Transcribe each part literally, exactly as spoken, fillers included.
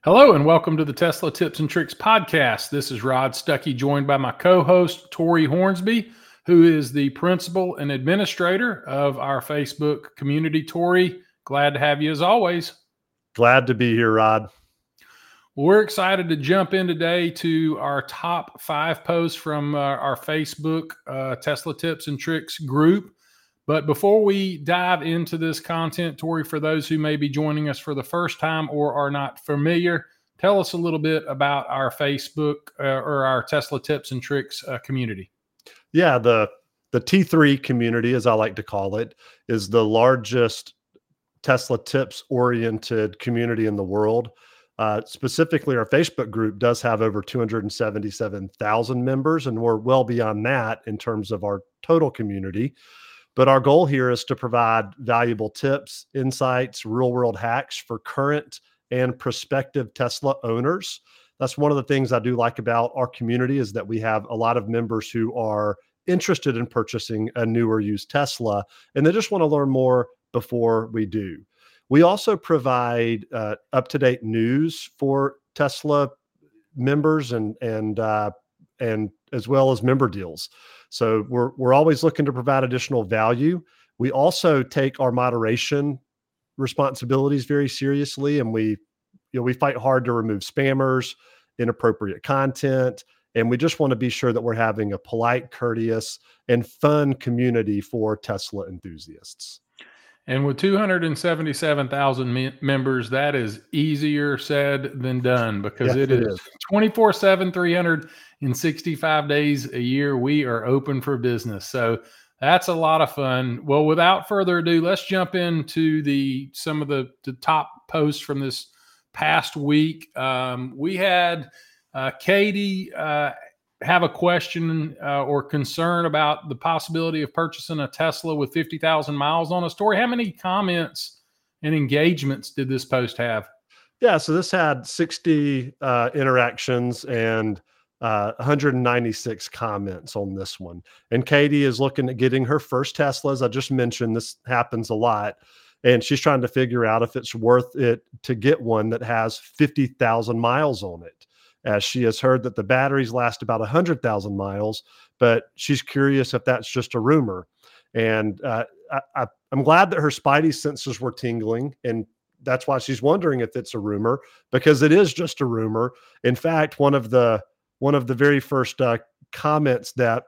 Hello and welcome to the Tesla Tips and Tricks podcast. This is Rod Stuckey, joined by my co-host Tori Hornsby, who is the principal and administrator of our Facebook community. Tori, glad to have you as always. Glad to be here, Rod. We're excited to jump in today to our top five posts from uh, our Facebook uh, Tesla Tips and Tricks group. But before we dive into this content, Tori, for those who may be joining us for the first time or are not familiar, tell us a little bit about our Facebook uh, or our Tesla Tips and Tricks uh, community. Yeah, the the T three community, as I like to call it, is the largest Tesla tips oriented community in the world. Uh, specifically, our Facebook group does have over two hundred seventy-seven thousand members, and we're well beyond that in terms of our total community. But our goal here is to provide valuable tips, insights, real world hacks for current and prospective Tesla owners. That's one of the things I do like about our community is that we have a lot of members who are interested in purchasing a new or used Tesla, and they just want to learn more before we do. We also provide uh, up-to-date news for Tesla members and and uh, and as well as member deals. So we're we're always looking to provide additional value. We also take our moderation responsibilities very seriously, and we you know we fight hard to remove spammers, inappropriate content, and we just want to be sure that we're having a polite, courteous, and fun community for Tesla enthusiasts. And with two hundred seventy-seven thousand me- members, that is easier said than done because Yes, it, it is twenty-four seven, three hundred sixty-five days a year. We are open for business. So that's a lot of fun. Well, without further ado, let's jump into the some of the, the top posts from this past week. Um, we had uh, Katie uh, have a question uh, or concern about the possibility of purchasing a Tesla with fifty thousand miles on a story. How many comments and engagements did this post have? Yeah, so this had sixty uh, interactions and uh, one hundred ninety-six comments on this one. And Katie is looking at getting her first Tesla. As I just mentioned, this happens a lot. And she's trying to figure out if it's worth it to get one that has fifty thousand miles on it, as she has heard that the batteries last about one hundred thousand miles, but she's curious if that's just a rumor. And uh, I, I, I'm glad that her Spidey senses were tingling, and that's why she's wondering if it's a rumor, because it is just a rumor. In fact, one of the one of the very first uh, comments that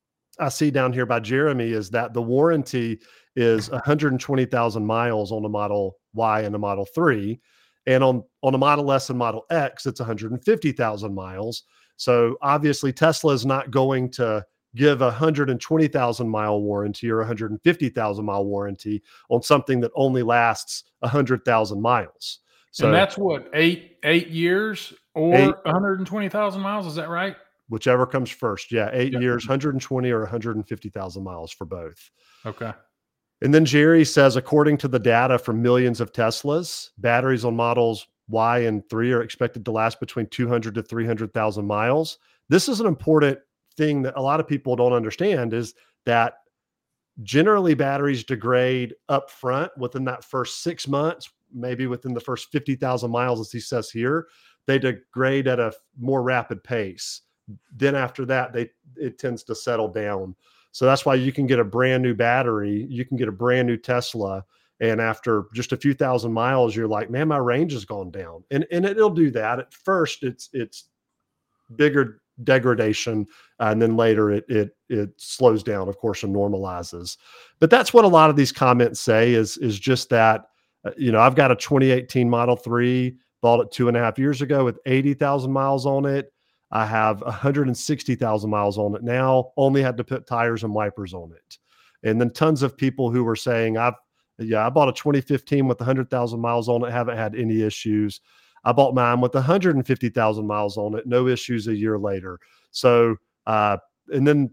I see down here by Jeremy is that the warranty is one hundred twenty thousand miles on a Model Y and a Model three. And on, on a Model S and Model X, it's one hundred fifty thousand miles. So obviously Tesla is not going to give a one hundred twenty thousand mile warranty or one hundred fifty thousand mile warranty on something that only lasts one hundred thousand miles. So and that's what, eight eight years or eight, one hundred twenty thousand miles? Is that right? Whichever comes first. Yeah, eight yep. years, one hundred twenty or one hundred fifty thousand miles for both. Okay. And then Jerry says, according to the data from millions of Teslas, batteries on models Y and three are expected to last between two hundred to three hundred thousand miles. This is an important thing that a lot of people don't understand, is that generally batteries degrade up front within that first six months, maybe within the first fifty thousand miles, as he says here. They degrade at a more rapid pace. Then after that, they it tends to settle down. So that's why you can get a brand new battery, you can get a brand new Tesla, and after just a few thousand miles, you're like, man, my range has gone down. And and it'll do that. At first, it's it's bigger degradation, uh, and then later it it it slows down, of course, and normalizes. But that's what a lot of these comments say is is just that, uh, you know, I've got a twenty eighteen Model three, bought it two and a half years ago with eighty thousand miles on it. I have one hundred sixty thousand miles on it now, only had to put tires and wipers on it. And then tons of people who were saying, I've, yeah, I bought a twenty fifteen with one hundred thousand miles on it, haven't had any issues. I bought mine with one hundred fifty thousand miles on it, no issues a year later. So, uh, and then,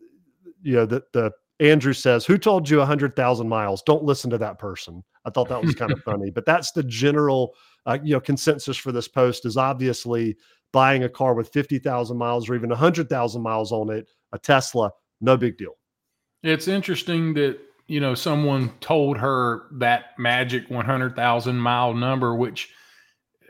you know, the, the Andrew says, who told you one hundred thousand miles? Don't listen to that person. I thought that was kind of funny, but that's the general, uh, you know, consensus for this post is obviously buying a car with fifty thousand miles or even one hundred thousand miles on it, a Tesla, no big deal. It's interesting that, you know, someone told her that magic one hundred thousand mile number, which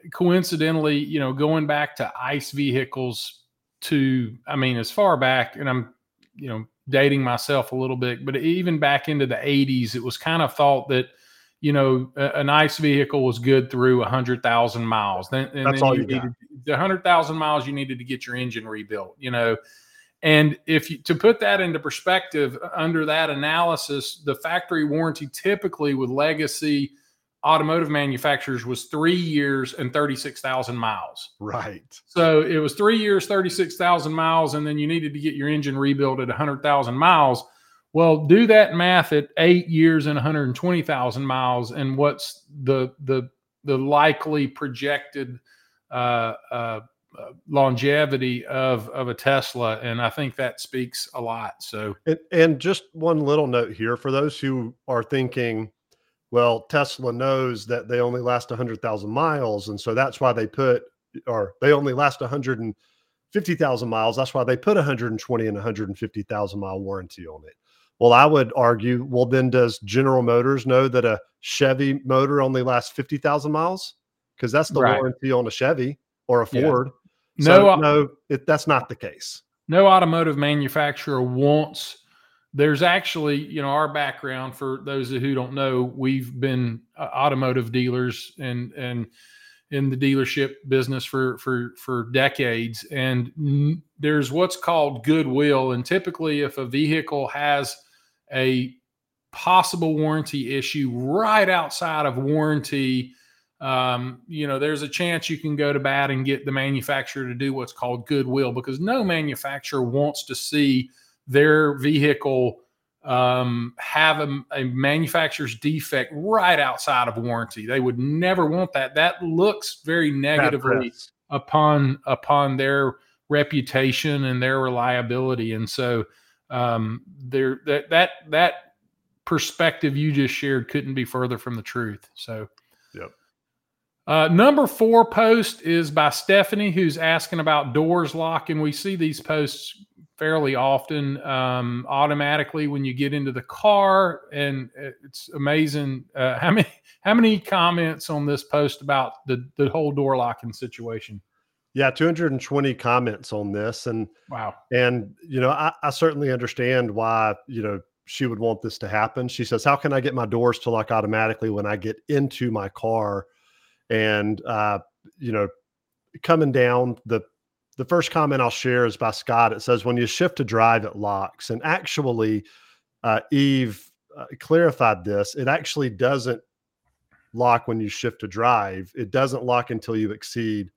coincidentally, you know, going back to ICE vehicles to, I mean, as far back, and I'm, you know, dating myself a little bit, but even back into the eighties, it was kind of thought that, you know, a, an ICE vehicle was good through one hundred thousand miles. Then, and That's then all you you got. needed the one hundred thousand miles, you needed to get your engine rebuilt, you know. And if you, to put that into perspective, under that analysis, the factory warranty typically with legacy automotive manufacturers was three years and thirty-six thousand miles. Right. So it was three years, thirty-six thousand miles, and then you needed to get your engine rebuilt at one hundred thousand miles. Well, do that math at eight years and one hundred twenty thousand miles, and what's the the the likely projected uh, uh, uh, longevity of of a Tesla? And I think that speaks a lot. So, And, and just one little note here for those who are thinking, well, Tesla knows that they only last one hundred thousand miles, and so that's why they put, or they only last one hundred fifty thousand miles. That's why they put one hundred twenty and one hundred fifty thousand mile warranty on it. Well, I would argue, well, then does General Motors know that a Chevy motor only lasts fifty thousand miles? Because that's the right. warranty on a Chevy or a Ford. Yeah. So, no, no, it, that's not the case. No automotive manufacturer wants. There's actually, you know, our background, for those who don't know, we've been uh, automotive dealers and and in the dealership business for for for decades. And n- there's what's called goodwill. And typically, if a vehicle has a possible warranty issue right outside of warranty, um, you know, there's a chance you can go to bat and get the manufacturer to do what's called goodwill, because no manufacturer wants to see their vehicle um, have a, a manufacturer's defect right outside of warranty. They would never want that. That looks very negatively upon upon their reputation and their reliability. And so um, there that that that perspective you just shared couldn't be further from the truth. So, yep. Uh, number four post is by Stephanie, who's asking about doors locking. We see these posts fairly often, um, automatically when you get into the car, and it's amazing uh, how many how many comments on this post about the the whole door locking situation. Yeah, two hundred twenty comments on this, and wow. And you know, I, I certainly understand why you know she would want this to happen. She says, "How can I get my doors to lock automatically when I get into my car?" And uh, you know, coming down the the first comment I'll share is by Scott. It says, when you shift to drive, it locks. And actually, uh, Eve uh, clarified this. It actually doesn't lock when you shift to drive. It doesn't lock until you exceed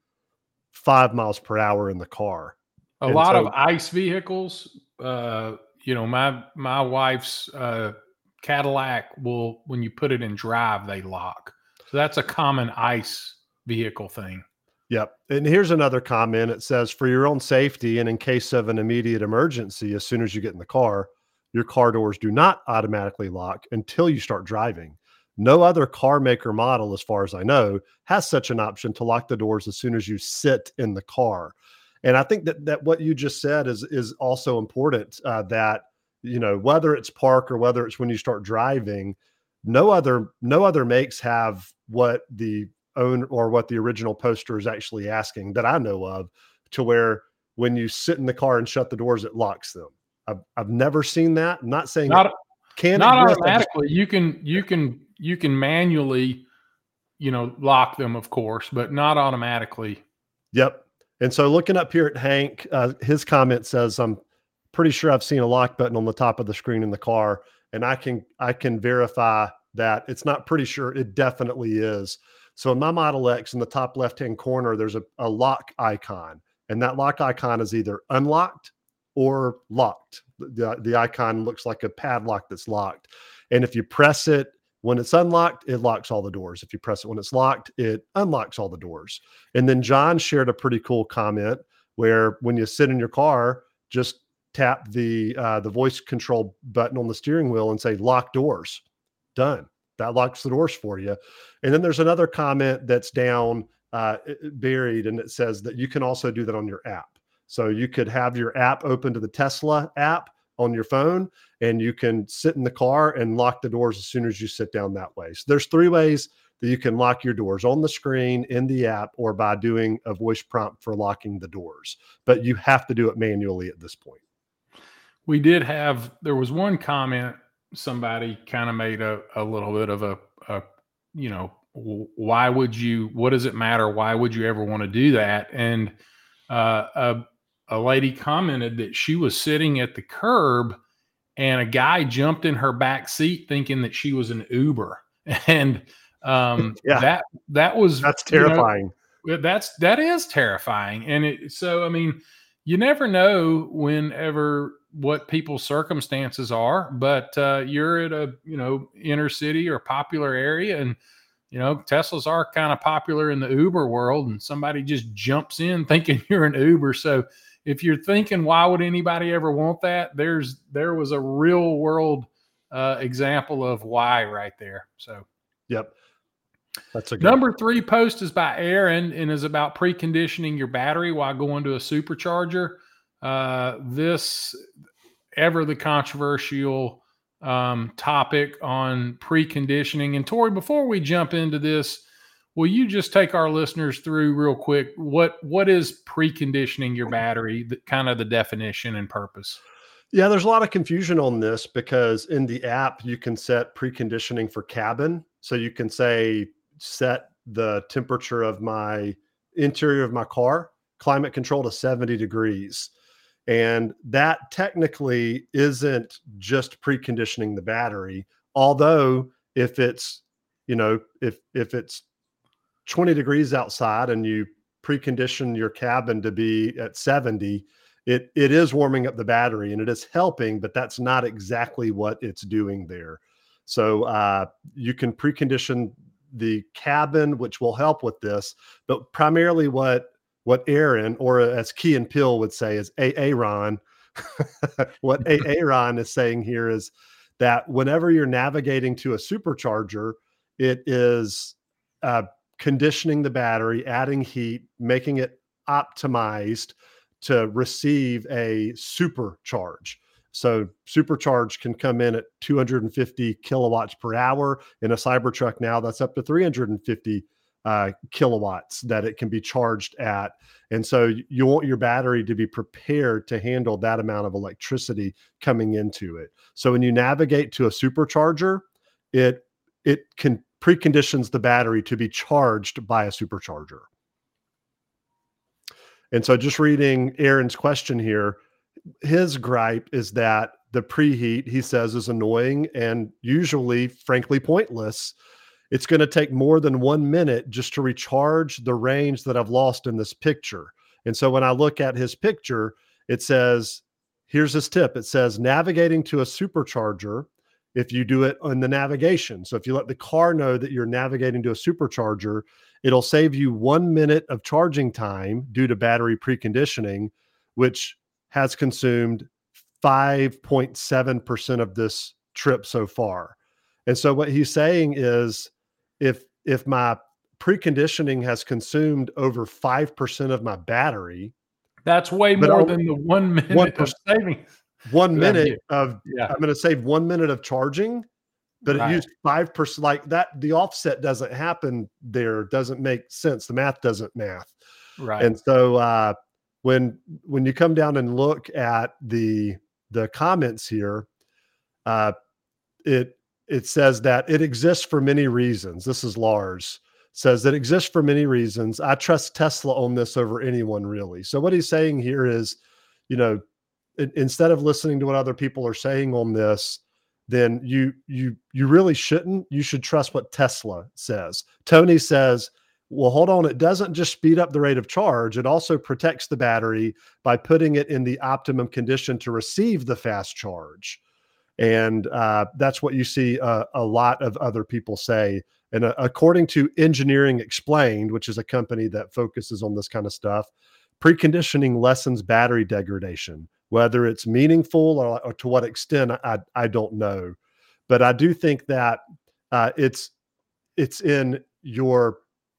five miles per hour in the car. A and lot so, of ICE vehicles, uh, you know, my my wife's uh, Cadillac will, when you put it in drive, they lock. So that's a common ICE vehicle thing. Yep. And here's another comment. It says, for your own safety and in case of an immediate emergency, as soon as you get in the car, your car doors do not automatically lock until you start driving. No other car maker model, as far as I know, has such an option to lock the doors as soon as you sit in the car. And I think that that what you just said is is also important, uh, that, you know, whether it's park or whether it's when you start driving, no other no other makes have what the own or what the original poster is actually asking that I know of, to where when you sit in the car and shut the doors, it locks them. I've, I've never seen that. I'm not saying not, it can not exist. automatically. Just, you can you can you can manually, you know, lock them, of course, but not automatically. Yep. And so looking up here at Hank, uh, his comment says, I'm pretty sure I've seen a lock button on the top of the screen in the car, and I can I can verify that. It's not pretty sure, it definitely is. So in my Model X, in the top left-hand corner, there's a, a lock icon, and that lock icon is either unlocked or locked. The, the icon looks like a padlock that's locked. And if you press it when it's unlocked, it locks all the doors. If you press it when it's locked, it unlocks all the doors. And then John shared a pretty cool comment where when you sit in your car, just tap the uh, the voice control button on the steering wheel and say lock doors. Done. That locks the doors for you. And then there's another comment that's down uh, buried, and it says that you can also do that on your app. So you could have your app open to the Tesla app on your phone, and you can sit in the car and lock the doors as soon as you sit down that way. So there's three ways that you can lock your doors on the screen, in the app, or by doing a voice prompt for locking the doors. But you have to do it manually at this point. We did have, there was one comment, somebody kind of made a, a little bit of a, a, you know, why would you, what does it matter? Why would you ever want to do that? And uh, a, a lady commented that she was sitting at the curb and a guy jumped in her back seat thinking that she was an Uber. And um, yeah, that, that was, that's terrifying. You know, that's, that is terrifying. And it, so, I mean, you never know whenever what people's circumstances are, but uh, you're at a, you know, inner city or popular area, and, you know, Teslas are kind of popular in the Uber world, and somebody just jumps in thinking you're an Uber. So if you're thinking, why would anybody ever want that? There's, there was a real world uh, example of why right there. So, yep. That's a good number three post is by Aaron and is about preconditioning your battery while going to a supercharger. Uh, this ever the controversial um, topic on preconditioning. And Tori, before we jump into this, will you just take our listeners through real quick what what is preconditioning your battery, the, kind of the definition and purpose? Yeah, there's a lot of confusion on this because in the app you can set preconditioning for cabin. So you can say set the temperature of my interior of my car, climate control to seventy degrees. And that technically isn't just preconditioning the battery. Although if it's, you know, if, if it's twenty degrees outside and you precondition your cabin to be at seventy, it, it is warming up the battery and it is helping, but that's not exactly what it's doing there. So uh, you can precondition the cabin, which will help with this, but primarily what what Aaron, or as Key and Peele would say, is Aaron. What Aaron is saying here is that whenever you're navigating to a supercharger, it is uh, conditioning the battery, adding heat, making it optimized to receive a supercharge. So supercharge can come in at two hundred fifty kilowatts per hour. In a Cybertruck now, that's up to three hundred fifty uh, kilowatts that it can be charged at. And so you want your battery to be prepared to handle that amount of electricity coming into it. So when you navigate to a supercharger, it it can preconditions the battery to be charged by a supercharger. And so just reading Aaron's question here, his gripe is that the preheat, he says, is annoying and usually, frankly, pointless. It's going to take more than one minute just to recharge the range that I've lost in this picture. And so when I look at his picture, it says, here's his tip. It says navigating to a supercharger, if you do it on the navigation. So if you let the car know that you're navigating to a supercharger, it'll save you one minute of charging time due to battery preconditioning, which has consumed five point seven percent of this trip so far. And so what he's saying is if, if my preconditioning has consumed over five percent of my battery, that's way more than the one minute one of saving. One minute of, yeah. I'm going to save one minute of charging, but right. It used five percent like that. The offset doesn't happen there. Doesn't make sense. The math doesn't math. Right. And so, uh, when, when you come down and look at the, the comments here, uh, it, it says that it exists for many reasons. This is Lars, says it exists for many reasons. I trust Tesla on this over anyone really. So what he's saying here is, you know, it, instead of listening to what other people are saying on this, then you, you, you really shouldn't. You should trust what Tesla says. Tony says, well, hold on. It doesn't just speed up the rate of charge. It also protects the battery by putting it in the optimum condition to receive the fast charge. And uh, that's what you see uh, a lot of other people say. And uh, according to Engineering Explained, which is a company that focuses on this kind of stuff, preconditioning lessens battery degradation. Whether it's meaningful or, or to what extent, I, I don't know. But I do think that uh, it's it's in your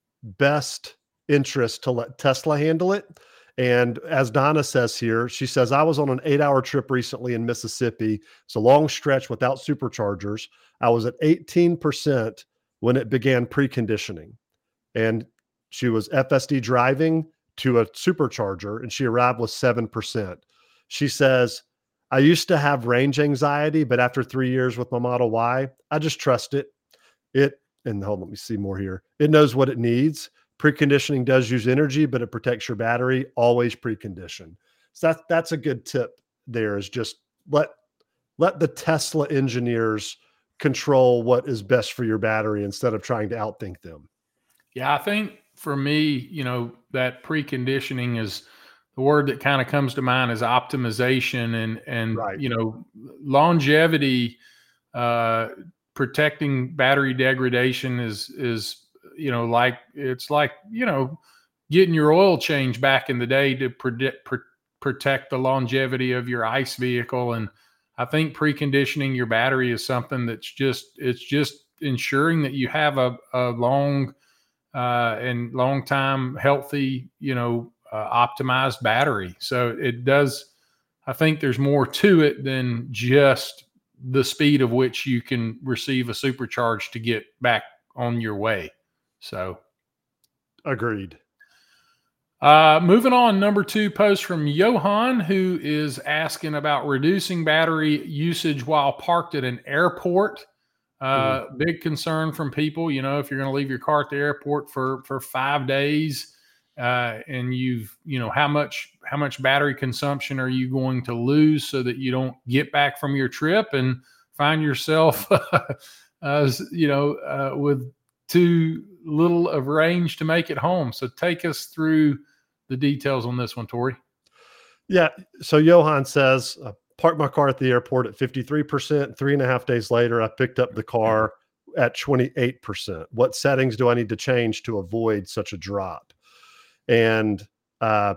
best interest to let Tesla handle it. And as Donna says here, she says, I was on an eight hour trip recently in Mississippi. It's a long stretch without superchargers. I was at eighteen percent when it began preconditioning. And she was F S D driving to a supercharger, and she arrived with seven percent. She says, I used to have range anxiety, but after three years with my Model Y, I just trust it. It, and hold on, let me see more here. It knows what it needs. Preconditioning does use energy, but it protects your battery. Always precondition. So that, that's a good tip there, is just let, let the Tesla engineers control what is best for your battery instead of trying to outthink them. Yeah, I think for me, you know, that preconditioning is the word that kind of comes to mind is optimization, and, and, Right. you know, longevity, uh, protecting battery degradation is, is, you know, like, it's like, you know, getting your oil change back in the day to predict, pr- protect the longevity of your ICE vehicle. And I think preconditioning your battery is something that's just, it's just ensuring that you have a, a long, uh, and long time healthy, you know, uh, optimized battery. So it does, I think there's more to it than just the speed of which you can receive a supercharge to get back on your way. So agreed. Uh, moving on, number two post from Johan, who is asking about reducing battery usage while parked at an airport. Uh, mm. Big concern from people, you know, if you're going to leave your car at the airport for, for five days, uh, and you've, you know, how much, how much battery consumption are you going to lose so that you don't get back from your trip and find yourself, as you know, uh, with too little of range to make it home. So take us through the details on this one, Tori. Yeah. So Johan says, uh, parked my car at the airport at fifty-three percent. Three and a half days later, I picked up the car at twenty-eight percent. What settings do I need to change to avoid such a drop? And, uh,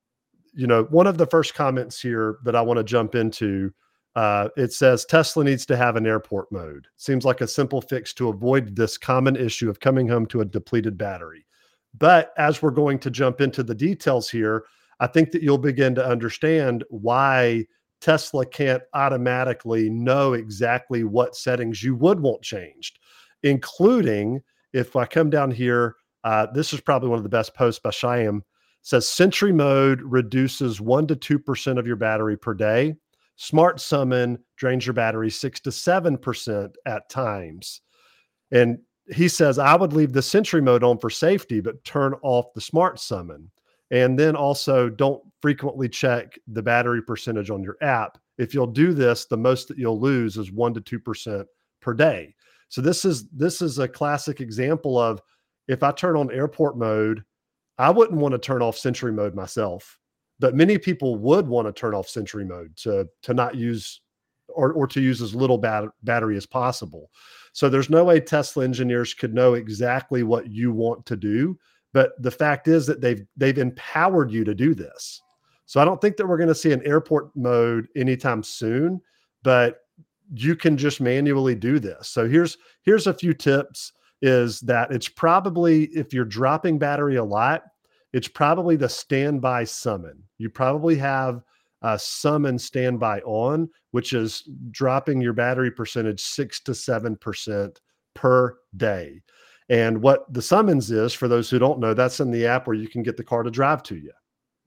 you know, one of the first comments here that I want to jump into, uh, it says Tesla needs to have an airport mode. Seems like a simple fix to avoid this common issue of coming home to a depleted battery. But as we're going to jump into the details here, I think that you'll begin to understand why Tesla can't automatically know exactly what settings you would want changed, including, if I come down here, uh, this is probably one of the best posts by Shyam, says Sentry mode reduces one to two percent of your battery per day. Smart Summon drains your battery six to seven percent at times. And he says, I would leave the Sentry mode on for safety, but turn off the Smart Summon. And then also don't frequently check the battery percentage on your app. If you'll do this, the most that you'll lose is one to two percent per day. So this is, this is a classic example of, if I turn on airport mode, I wouldn't want to turn off Sentry mode myself, but many people would want to turn off Sentry mode to, to not use, or, or to use as little bat- battery as possible. So there's no way Tesla engineers could know exactly what you want to do. But the fact is that they've they've empowered you to do this. So I don't think that we're going to see an airport mode anytime soon, but you can just manually do this. So here's here's a few tips, is that it's probably, if you're dropping battery a lot, it's probably the standby summon. You probably have a summon standby on, which is dropping your battery percentage six to seven percent per day. And what the summons is, for those who don't know, that's in the app where you can get the car to drive to you.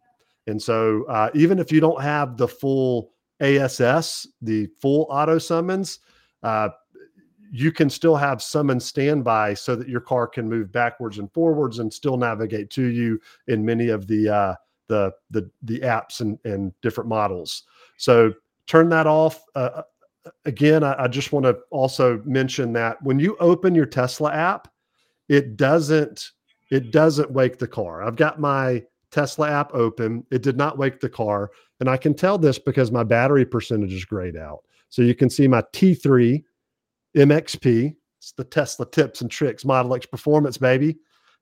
And so uh, even if you don't have the full A S S, the full auto summons, uh, you can still have summon standby so that your car can move backwards and forwards and still navigate to you in many of the uh, the, the the apps and, and different models. So turn that off. Uh, again, I, I just want to also mention that when you open your Tesla app, It doesn't, it doesn't wake the car. I've got my Tesla app open. It did not wake the car. And I can tell this because my battery percentage is grayed out. So you can see my T three M X P. It's the Tesla tips and tricks, Model X performance, baby.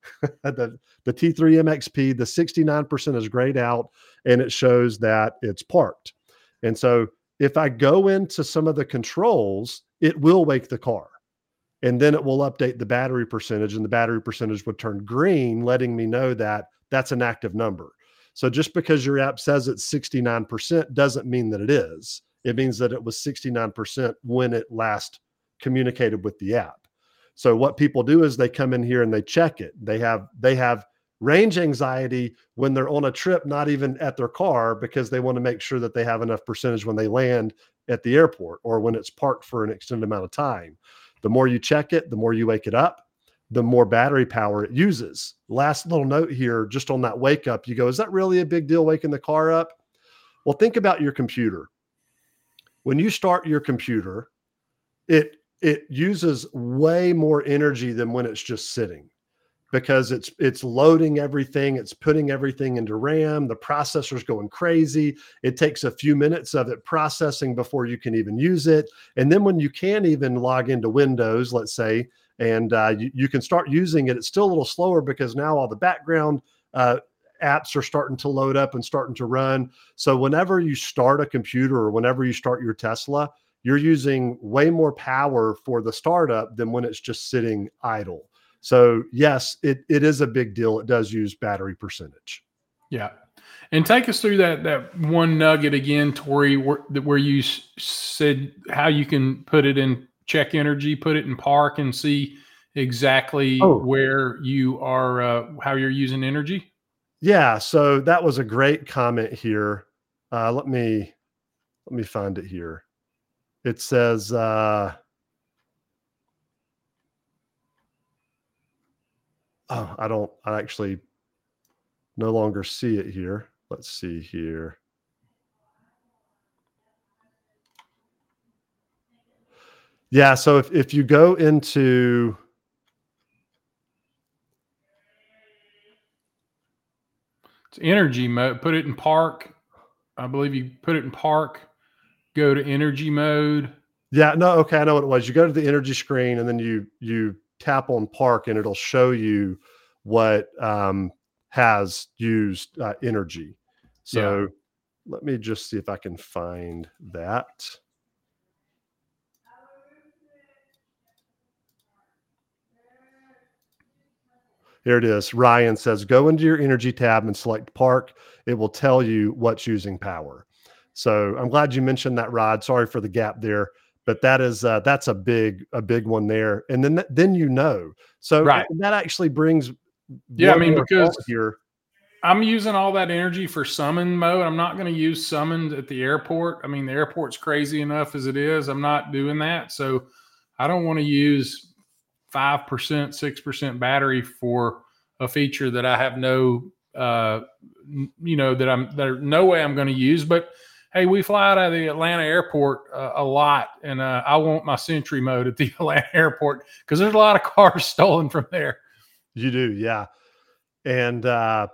the, the T three M X P, the sixty-nine percent is grayed out, and it shows that it's parked. And so if I go into some of the controls, it will wake the car. And then it will update the battery percentage, and the battery percentage would turn green, letting me know that that's an active number. So just because your app says it's sixty-nine percent doesn't mean that it is. It means that it was sixty-nine percent when it last communicated with the app. So what people do is they come in here and they check it. They have they have range anxiety when they're on a trip, not even at their car, because they want to make sure that they have enough percentage when they land at the airport or when it's parked for an extended amount of time. The more you check it, the more you wake it up, the more battery power it uses. Last little note here, just on that wake up, you go, is that really a big deal waking the car up? Well, think about your computer. When you start your computer, it it uses way more energy than when it's just sitting, because it's it's loading everything, it's putting everything into RAM, the processor's going crazy. It takes a few minutes of it processing before you can even use it. And then when you can even log into Windows, let's say, and uh, you, you can start using it, it's still a little slower because now all the background uh, apps are starting to load up and starting to run. So whenever you start a computer or whenever you start your Tesla, you're using way more power for the startup than when it's just sitting idle. So yes, it, it is a big deal. It does use battery percentage. Yeah. And take us through that, that one nugget again, Tori, where, where you said how you can put it in check energy, put it in park and see exactly Oh. where you are, uh, how you're using energy. Yeah. So that was a great comment here. Uh, let me, let me find it here. It says, uh, oh, I don't, I actually no longer see it here. Let's see here. Yeah. So if, if you go into, it's energy mode, put it in park. I believe you put it in park, go to energy mode. Yeah, no, okay, I know what it was. You go to the energy screen and then you you tap on park and it'll show you what um, has used uh, energy. So Yeah. let me just see if I can find that. Here it is. Ryan says, go into your energy tab and select park. It will tell you what's using power. So I'm glad you mentioned that, Rod. Sorry for the gap there, but that is uh, that's a big a big one there. And then then you know. So Right. that actually brings Yeah, I one mean, more because thought here. I'm using all that energy for summon mode. I'm not going to use summoned at the airport. I mean, the airport's crazy enough as it is. I'm not doing that. So I don't want to use five percent, six percent battery for a feature that I have no, uh, you know, that I'm, there's no way I'm going to use. But hey, we fly out of the Atlanta airport uh, a lot. And uh, I want my Sentry mode at the Atlanta airport because there's a lot of cars stolen from there. You do, yeah. And uh,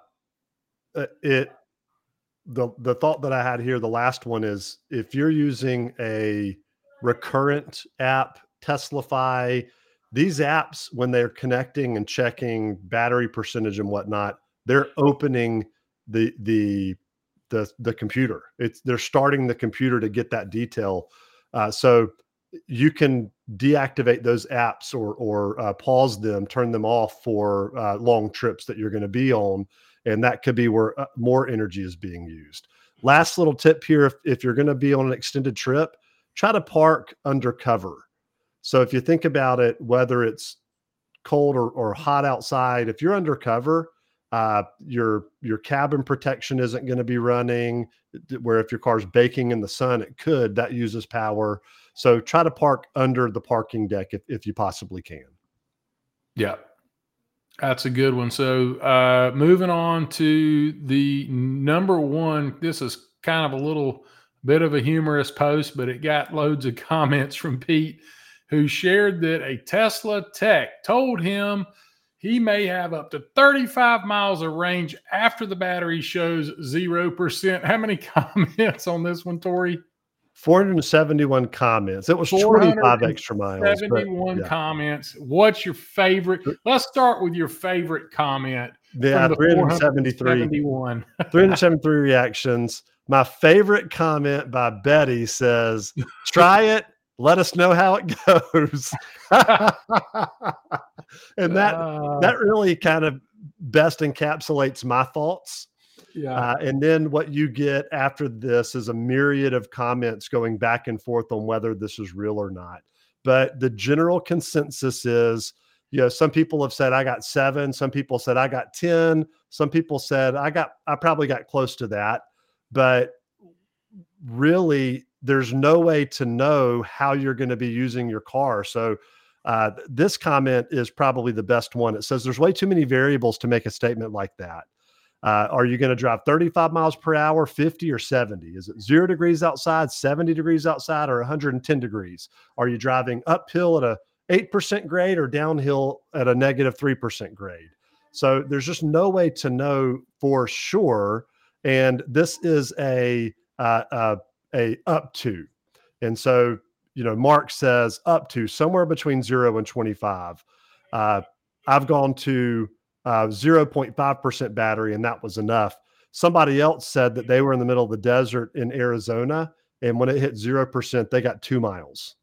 it, the the thought that I had here, the last one is if you're using a recurrent app, Teslafy, these apps, when they're connecting and checking battery percentage and whatnot, they're opening the the the the computer. It's they're starting the computer to get that detail. Uh, so you can deactivate those apps or or uh, pause them, turn them off for uh, long trips that you're going to be on. And that could be where uh, more energy is being used. Last little tip here, if, if you're going to be on an extended trip, try to park under cover. So if you think about it, whether it's cold or, or hot outside, if you're under cover, uh, your, your cabin protection isn't going to be running, where if your car's baking in the sun, it could, that uses power. So try to park under the parking deck if, if you possibly can. Yeah. That's a good one. So uh, moving on to the number one, this is kind of a little bit of a humorous post, but it got loads of comments from Pete, who shared that a Tesla tech told him he may have up to thirty-five miles of range after the battery shows zero percent. How many comments on this one, Tori? four hundred seventy-one comments. It was twenty-five extra miles. seventy-one But, yeah. comments. What's your favorite? Let's start with your favorite comment. Yeah, from the three hundred seventy-three. three hundred seventy-three reactions. My favorite comment by Betty says, try it. Let us know how it goes. And that uh, that really kind of best encapsulates my thoughts. Yeah. Uh, and then what you get after this is a myriad of comments going back and forth on whether this is real or not. but the general consensus is, you know, some people have said I got seven, some people said I got ten, some people said I got, I probably got close to that, but really there's no way to know how you're going to be using your car. So uh, this comment is probably the best one. It says there's way too many variables to make a statement like that. Uh, are you going to drive thirty-five miles per hour, fifty or seventy? Is it zero degrees outside, seventy degrees outside, or one hundred ten degrees? Are you driving uphill at a eight percent grade or downhill at a negative three percent grade? So there's just no way to know for sure. And this is a, uh, uh, a up to. And so, you know, Mark says up to somewhere between zero and twenty-five. Uh, I've gone to uh, zero point five percent battery, and that was enough. Somebody else said that they were in the middle of the desert in Arizona, and when it hit zero percent, they got two miles.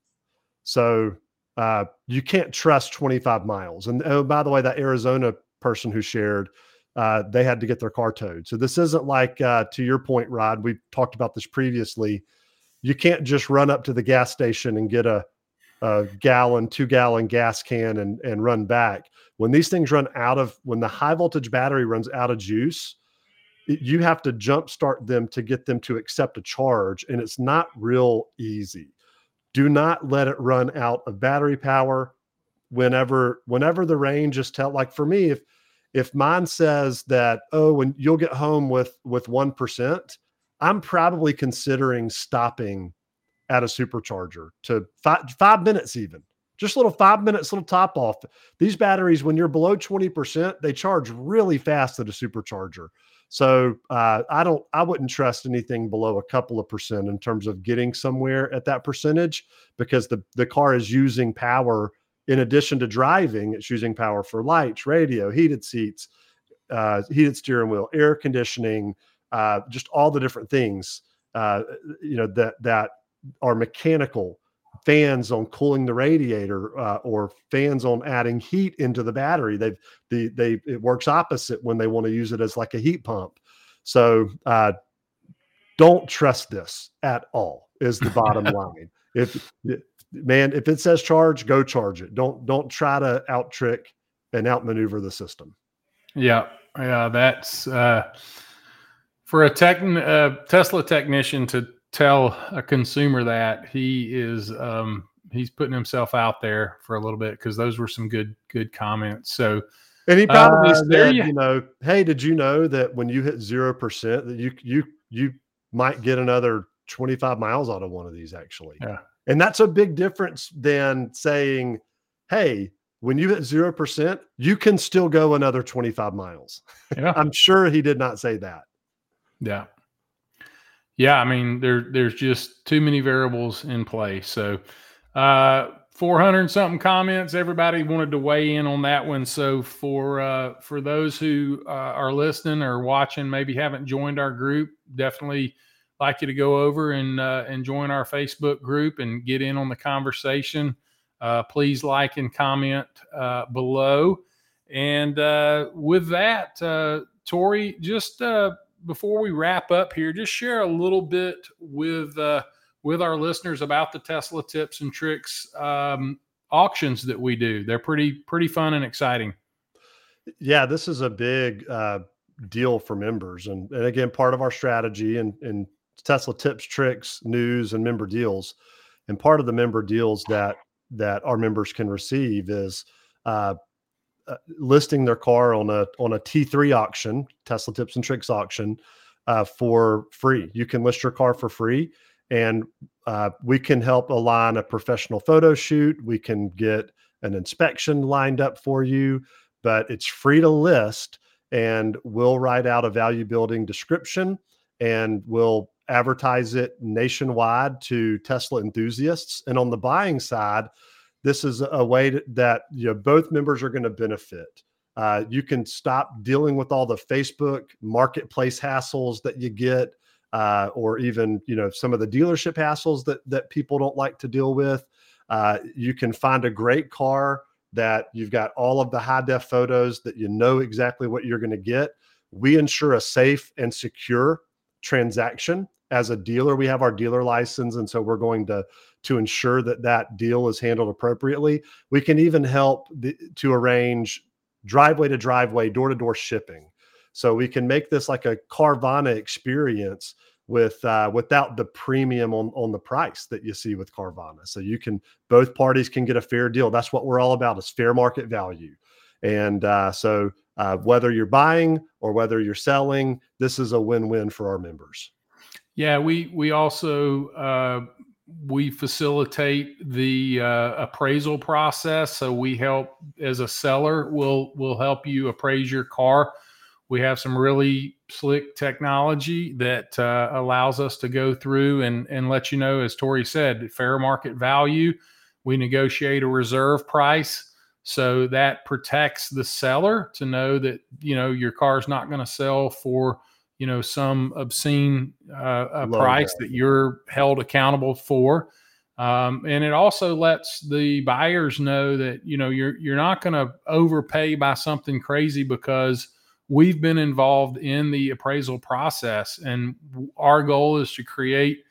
So uh, you can't trust twenty-five miles. And oh, by the way, that Arizona person who shared, uh, they had to get their car towed. So this isn't like, uh, to your point, Rod, we talked about this previously. You can't just run up to the gas station and get a, a gallon, two gallon gas can and, and run back. When these things run out of, when the high voltage battery runs out of juice, it, you have to jumpstart them to get them to accept a charge. And it's not real easy. Do not let it run out of battery power. Whenever, whenever the range is tell, like for me, if, if mine says that, oh, when you'll get home with, with one percent, I'm probably considering stopping at a supercharger to five, five minutes, even just little five minutes, little top off. These batteries, when you're below twenty percent, they charge really fast at a supercharger. So uh, I don't, I wouldn't trust anything below a couple of percent in terms of getting somewhere at that percentage, because the, the car is using power in addition to driving. It's using power for lights, radio, heated seats, uh, heated steering wheel, air conditioning, uh, just all the different things, uh, you know, that, that are mechanical, fans on cooling the radiator, uh, or fans on adding heat into the battery. They've, the, they, it works opposite when they want to use it as like a heat pump. So, uh, don't trust this at all is the bottom line. If, man, if it says charge, go charge it. Don't, don't try to out trick and outmaneuver the system. Yeah. Yeah. That's, uh, for a tech, uh, Tesla technician to tell a consumer that, he is, um, he's putting himself out there for a little bit, because those were some good, good comments. So, and he probably uh, said, you, you know, hey, did you know that when you hit zero percent that you, you, you might get another twenty-five miles out of one of these actually. Yeah. And that's a big difference than saying, hey, when you hit zero percent, you can still go another twenty-five miles. Yeah. I'm sure he did not say that. Yeah. Yeah. I mean, there, there's just too many variables in play. So, uh, four hundred something comments, everybody wanted to weigh in on that one. So for, uh, for those who, uh, are listening or watching, maybe haven't joined our group, definitely like you to go over and, uh, and join our Facebook group and get in on the conversation. Uh, please like and comment, uh, below. And, uh, with that, uh, Tori, just, uh, before we wrap up here, just share a little bit with, uh, with our listeners about the Tesla tips and tricks, um, auctions that we do. They're pretty, pretty fun and exciting. Yeah, this is a big, uh, deal for members. And, and again, part of our strategy and, and Tesla tips, tricks, news, and member deals. And part of the member deals that, that our members can receive is, uh, Uh, listing their car on a on a T three auction, Tesla Tips and Tricks auction, uh, for free. You can list your car for free, and uh, we can help align a professional photo shoot. We can get an inspection lined up for you, but it's free to list, and we'll write out a value building description, and we'll advertise it nationwide to Tesla enthusiasts. And on the buying side, this is a way to, that you know both members are going to benefit. Uh, you can stop dealing with all the Facebook marketplace hassles that you get, uh, or even you know some of the dealership hassles that that people don't like to deal with. Uh, you can find a great car that you've got all of the high def photos that you know exactly what you're going to get. We ensure a safe and secure transaction as a dealer, we have our dealer license, and so we're going to to ensure that that deal is handled appropriately. We can even help the, to arrange driveway to driveway, door to door shipping, so we can make this like a Carvana experience with uh, without the premium on on the price that you see with Carvana. So you can both parties can get a fair deal. That's what we're all about, is fair market value. And uh, so uh, whether you're buying or whether you're selling, this is a win-win for our members. Yeah, we we also uh, we facilitate the uh, appraisal process. So we help, as a seller, we'll we'll help you appraise your car. We have some really slick technology that uh, allows us to go through and and let you know, as Tori said, fair market value. We negotiate a reserve price, so that protects the seller to know that, you know, your car's not going to sell for, you know, some obscene uh, a price that you're held accountable for. Um, and it also lets the buyers know that, you know, you're you're not going to overpay by something crazy, because we've been involved in the appraisal process, and our goal is to create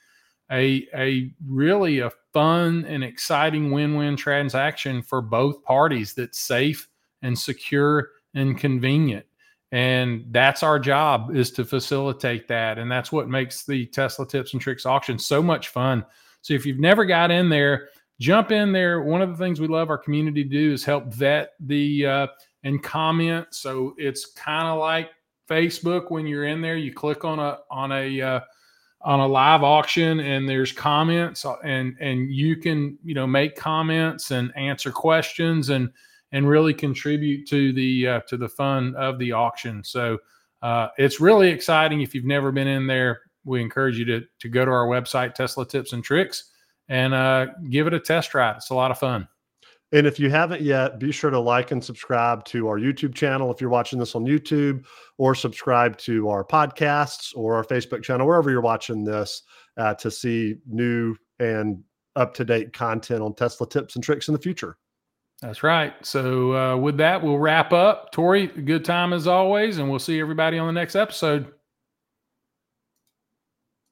a a really a fun and exciting win-win transaction for both parties that's safe and secure and convenient. And that's our job, is to facilitate that. And that's what makes the Tesla Tips and Tricks auction so much fun. So if you've never got in there, jump in there. One of the things we love our community to do is help vet the uh, and comment. So it's kind of like Facebook. When you're in there, you click on a on a uh, on a live auction, and there's comments, and and you can, you know, make comments and answer questions and and really contribute to the uh, to the fun of the auction. So uh, it's really exciting. If you've never been in there, we encourage you to to go to our website, Tesla Tips and Tricks, and uh, give it a test drive. It's a lot of fun. And if you haven't yet, be sure to like and subscribe to our YouTube channel if you're watching this on YouTube, or subscribe to our podcasts or our Facebook channel, wherever you're watching this, uh, to see new and up-to-date content on Tesla tips and tricks in the future. That's right. So uh, with that, we'll wrap up. Tori, good time as always, and we'll see everybody on the next episode.